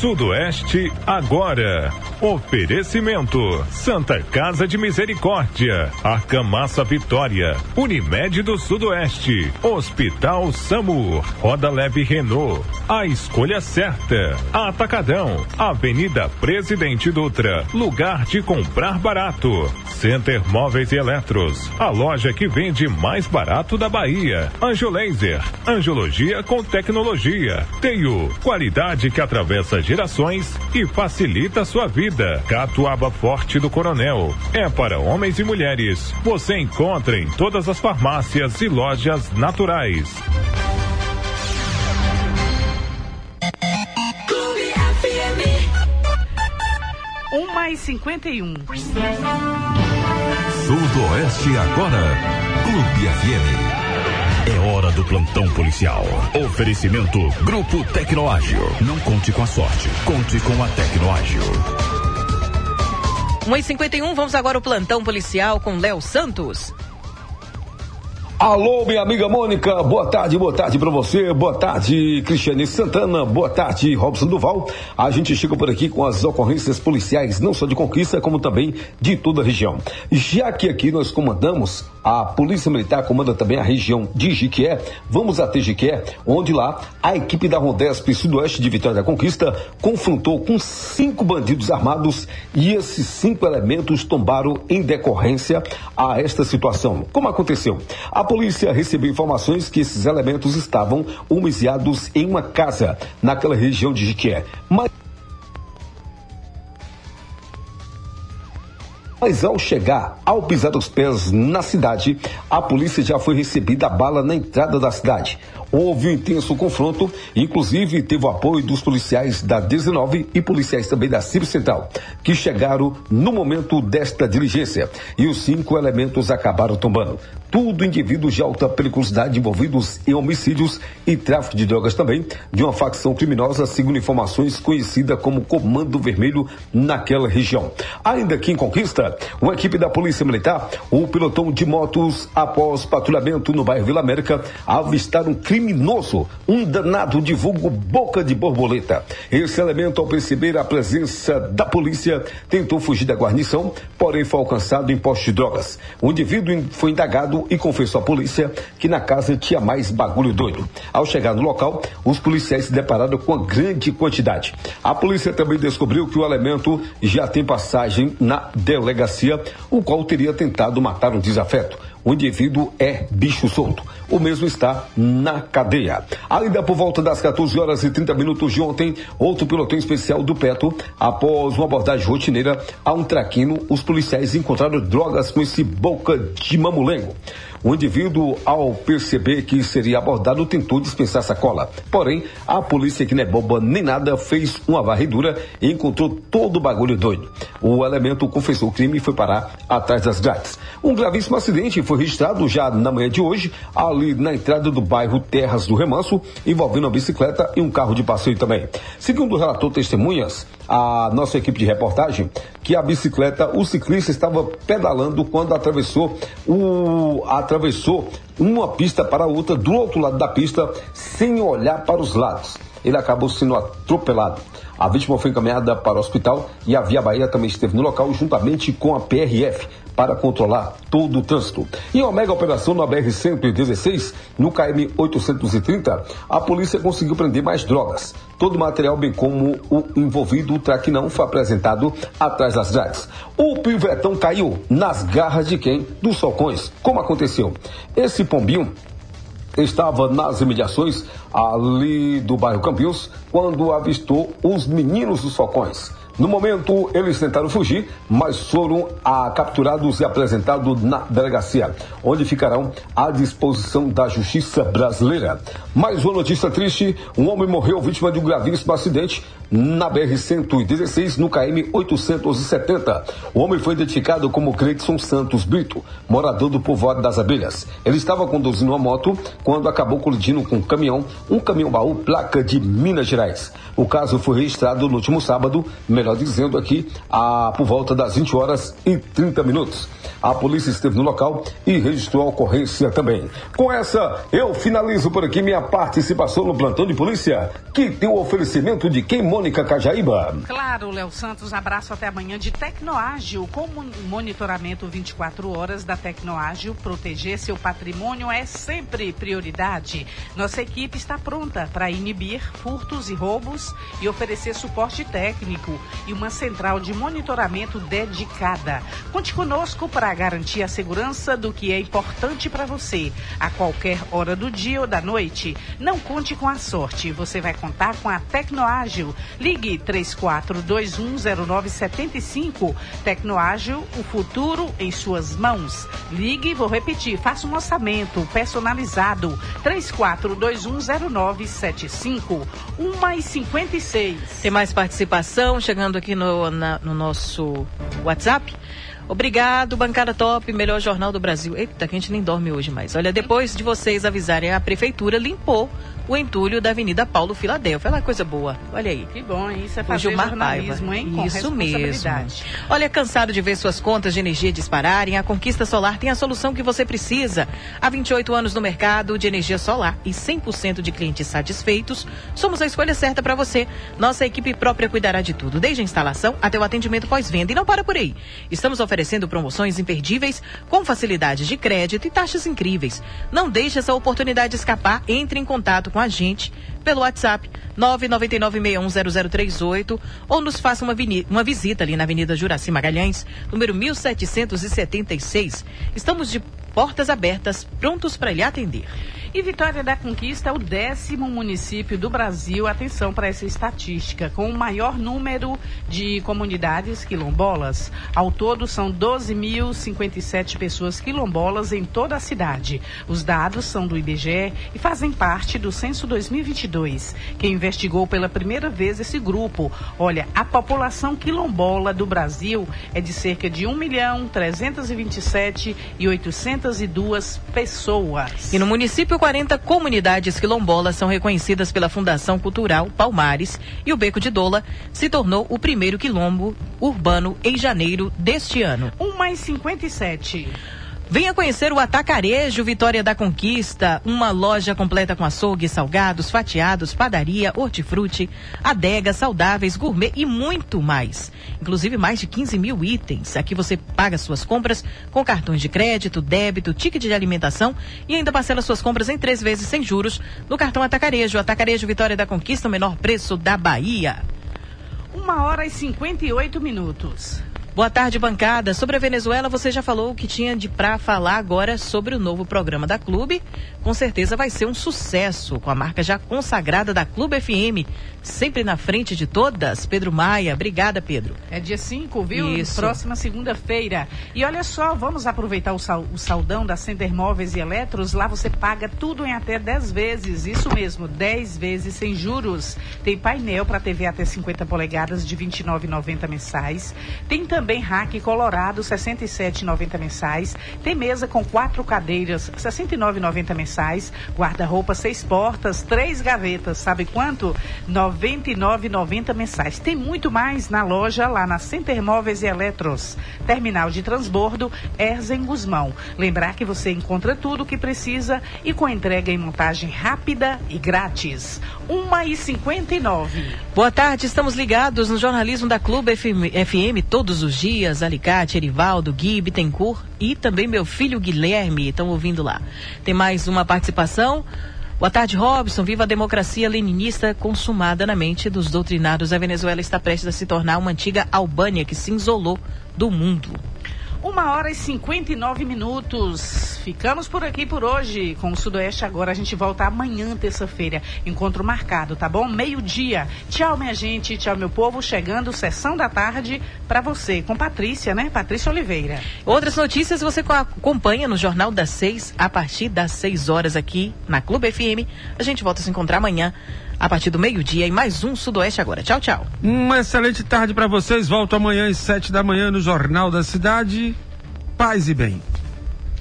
Sudoeste agora. Oferecimento: Santa Casa de Misericórdia, Arcamassa Vitória, Unimed do Sudoeste, Hospital SAMU, Roda Leve Renault, a escolha certa, Atacadão, Avenida Presidente Dutra, lugar de comprar barato. Center Móveis e Eletros, a loja que vende mais barato da Bahia. Anjo Laser, angiologia com tecnologia. Teio, qualidade que atravessa gerações e facilita a sua vida. Catuaba Forte do Coronel, é para homens e mulheres. Você encontra em todas as farmácias e lojas naturais. Clube FM 1:51. Sudoeste agora. Clube FM. É hora do plantão policial. Oferecimento Grupo Tecnoágil. Não conte com a sorte, conte com a Tecnoágil. 1:51, vamos agora ao plantão policial com Léo Santos. Alô, minha amiga Mônica, boa tarde pra você, boa tarde Cristiane Santana, boa tarde Robson Duval. A gente chega por aqui com as ocorrências policiais, não só de Conquista, como também de toda a região. Já que aqui nós comandamos, a Polícia Militar comanda também a região de Jiquié, vamos até Jiquié, onde lá a equipe da Rondesp Sudoeste de Vitória da Conquista confrontou com 5 bandidos armados e esses 5 elementos tombaram em decorrência a esta situação. Como aconteceu? A polícia recebeu informações que esses elementos estavam homiziados em uma casa naquela região de Jiquié. Mas ao chegar, ao pisar os pés na cidade, a polícia já foi recebida a bala na entrada da cidade. Houve um intenso confronto, inclusive teve o apoio dos policiais da 19 e policiais também da CIB Central, que chegaram no momento desta diligência. E os 5 elementos acabaram tombando. Tudo indivíduos de alta periculosidade envolvidos em homicídios e tráfico de drogas também, de uma facção criminosa, segundo informações conhecida como Comando Vermelho naquela região. Ainda aqui em Conquista, uma equipe da Polícia Militar, o pelotão de motos, após patrulhamento no bairro Vila América, avistaram um criminoso, um danado de vulgo Boca de Borboleta. Esse elemento, ao perceber a presença da polícia, tentou fugir da guarnição, porém foi alcançado em poste de drogas. O indivíduo foi indagado e confessou à polícia que na casa tinha mais bagulho doido. Ao chegar no local, os policiais se depararam com uma grande quantidade. A polícia também descobriu que o elemento já tem passagem na delegacia, o qual teria tentado matar um desafeto. O indivíduo é bicho solto. O mesmo está na cadeia. Ainda por volta das 14h30 de ontem, outro pelotão especial do PETO, após uma abordagem rotineira a um traquino, os policiais encontraram drogas com esse boca de mamulengo. O indivíduo, ao perceber que seria abordado, tentou dispensar a sacola. Porém, a polícia, que não é boba nem nada, fez uma varredura e encontrou todo o bagulho doido. O elemento confessou o crime e foi parar atrás das grades. Um gravíssimo acidente foi registrado já na manhã de hoje, ali na entrada do bairro Terras do Remanso, envolvendo uma bicicleta e um carro de passeio também. Segundo relatou testemunhas, a nossa equipe de reportagem, que a bicicleta, o ciclista estava pedalando quando atravessou uma pista para a outra, do outro lado da pista, sem olhar para os lados. Ele acabou sendo atropelado. A vítima foi encaminhada para o hospital e a Via Bahia também esteve no local juntamente com a PRF para controlar todo o trânsito. Em uma mega operação na BR-116, no KM 830, a polícia conseguiu prender mais drogas. Todo o material, bem como o envolvido, o traquinão, foi apresentado atrás das grades. O pivetão caiu nas garras de quem? Dos socões. Como aconteceu? Esse pombinho estava nas imediações ali do bairro Campinos quando avistou os meninos dos Falcões. No momento, eles tentaram fugir, mas foram capturados e apresentados na delegacia, onde ficarão à disposição da justiça brasileira. Mais uma notícia triste: um homem morreu vítima de um gravíssimo acidente na BR-116, no KM 870. O homem foi identificado como Cleidson Santos Brito, morador do Povoado das Abelhas. Ele estava conduzindo uma moto quando acabou colidindo com um caminhão-baú, placa de Minas Gerais. O caso foi registrado no último sábado, melhor dizendo aqui, por volta das 20h30. A polícia esteve no local e registrou a ocorrência também. Com essa, eu finalizo por aqui minha participação no plantão de polícia, que tem o oferecimento de quem, Mônica Cajaíba? Claro, Léo Santos, abraço até amanhã de Tecnoágil, com monitoramento 24 horas da Tecnoágil. Proteger seu patrimônio é sempre prioridade. Nossa equipe está pronta para inibir furtos e roubos e oferecer suporte técnico e uma central de monitoramento dedicada. Conte conosco para garantir a segurança do que é importante para você, a qualquer hora do dia ou da noite. Não conte com a sorte, você vai contar com a Tecnoágil. Ligue 34210975. Tecnoágil, o futuro em suas mãos. Ligue, vou repetir, faça um orçamento personalizado. 34210975. 1h56. Tem mais participação chegando aqui no nosso WhatsApp. Obrigado, bancada top, melhor jornal do Brasil. Eita, que a gente nem dorme hoje mais. Olha, depois de vocês avisarem, a prefeitura limpou o entulho da Avenida Paulo Filadélfia. Olha que coisa boa. Olha aí. Que bom, isso é fazer jornalismo, hein? Com isso mesmo. responsabilidade. Olha, cansado de ver suas contas de energia dispararem? A Conquista Solar tem a solução que você precisa. Há 28 anos no mercado de energia solar e 100% de clientes satisfeitos, somos a escolha certa para você. Nossa equipe própria cuidará de tudo, desde a instalação até o atendimento pós-venda. E não para por aí. Estamos oferecendo promoções imperdíveis com facilidade de crédito e taxas incríveis. Não deixe essa oportunidade escapar. Entre em contato com a gente pelo WhatsApp 999610038 ou nos faça uma visita ali na Avenida Juraci Magalhães, número 1776. Estamos de portas abertas, prontos para lhe atender. E Vitória da Conquista é o 10º município do Brasil, atenção para essa estatística, com o maior número de comunidades quilombolas. Ao todo, são 12.057 pessoas quilombolas em toda a cidade. Os dados são do IBGE e fazem parte do Censo 2022, que investigou pela primeira vez esse grupo. Olha, a população quilombola do Brasil é de cerca de 1.327.802 pessoas. E no município, 40 comunidades quilombolas são reconhecidas pela Fundação Cultural Palmares e o Beco de Dola se tornou o primeiro quilombo urbano em janeiro deste ano. 1h57. Venha conhecer o Atacarejo Vitória da Conquista, uma loja completa com açougue, salgados, fatiados, padaria, hortifruti, adegas saudáveis, gourmet e muito mais. Inclusive mais de 15 mil itens. Aqui você paga suas compras com cartões de crédito, débito, ticket de alimentação e ainda parcela suas compras em 3 vezes sem juros no cartão Atacarejo. Atacarejo Vitória da Conquista, o menor preço da Bahia. 1h58. Boa tarde, bancada. Sobre a Venezuela, você já falou o que tinha pra falar agora sobre o novo programa da Clube. Com certeza vai ser um sucesso, com a marca já consagrada da Clube FM, sempre na frente de todas. Pedro Maia, obrigada, Pedro. É dia 5, viu? Isso. Próxima segunda-feira. E olha só, vamos aproveitar o saldão da Center Móveis e Eletros. Lá você paga tudo em até 10 vezes. Isso mesmo, 10 vezes sem juros. Tem painel para TV até 50 polegadas de R$ 29,90 mensais. Tem também rack colorado, R$ 67,90 mensais. Tem mesa com 4 cadeiras, R$ 69,90 mensais. Guarda-roupa 6 portas, 3 gavetas. Sabe quanto? R$ 99,90 mensais. Tem muito mais na loja, lá na Center Móveis e Eletros. Terminal de transbordo, Erzen Guzmão. Lembrar que você encontra tudo o que precisa e com entrega em montagem rápida e grátis. 1h59. Boa tarde, estamos ligados no jornalismo da Clube FM todos os dias. Alicate, Erivaldo, Gui, Bittencourt e também meu filho Guilherme estão ouvindo lá. Tem mais uma participação. Boa tarde, Robson. Viva a democracia leninista consumada na mente dos doutrinados. A Venezuela está prestes a se tornar uma antiga Albânia que se isolou do mundo. 1h59. Ficamos por aqui por hoje com o Sudoeste Agora. A gente volta amanhã, terça-feira. Encontro marcado, tá bom? 12:00. Tchau, minha gente. Tchau, meu povo. Chegando, sessão da tarde pra você. Com Patrícia, né? Patrícia Oliveira. Outras notícias você acompanha no Jornal das 6, a partir das 6 horas aqui na Clube FM. A gente volta a se encontrar amanhã, a partir do 12:00, em mais um Sudoeste Agora. Tchau, tchau. Uma excelente tarde para vocês. Volto amanhã às 7 da manhã no Jornal da Cidade. Paz e bem.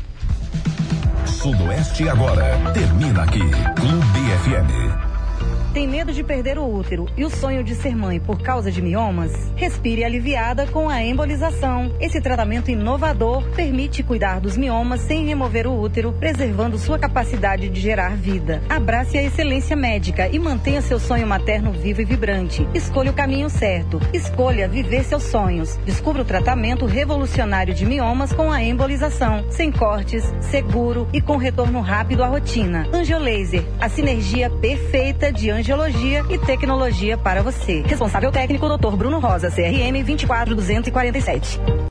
Sudoeste Agora termina aqui. Clube FM. Tem medo de perder o útero e o sonho de ser mãe por causa de miomas? Respire aliviada com a embolização. Esse tratamento inovador permite cuidar dos miomas sem remover o útero, preservando sua capacidade de gerar vida. Abrace a excelência médica e mantenha seu sonho materno vivo e vibrante. Escolha o caminho certo. Escolha viver seus sonhos. Descubra o tratamento revolucionário de miomas com a embolização, sem cortes, seguro e com retorno rápido à rotina. Angiolaser, a sinergia perfeita de angiologia e tecnologia para você. Responsável técnico Dr. Bruno Rosa, CRM 24247.